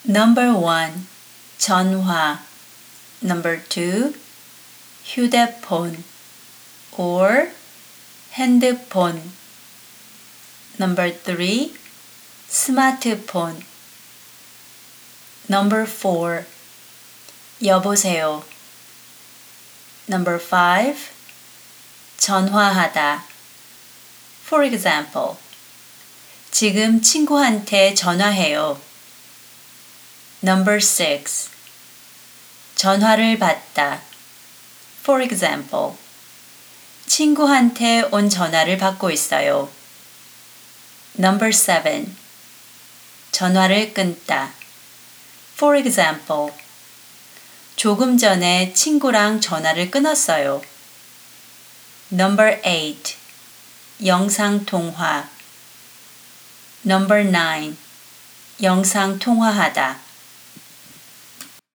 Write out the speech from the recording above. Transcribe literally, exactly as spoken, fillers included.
Number one, 전화. Number two, 휴대폰 or 핸드폰. Number three, 스마트폰. Number four, 여보세요. Number five, 전화하다. For example, 지금 친구한테 전화해요. Number six, 전화를 받다. For example, 친구한테 온 전화를 받고 있어요. Number seven, 전화를 끊다. For example, 조금 전에 친구랑 전화를 끊었어요. Number eight, 영상 통화. Number nine, 영상 통화하다.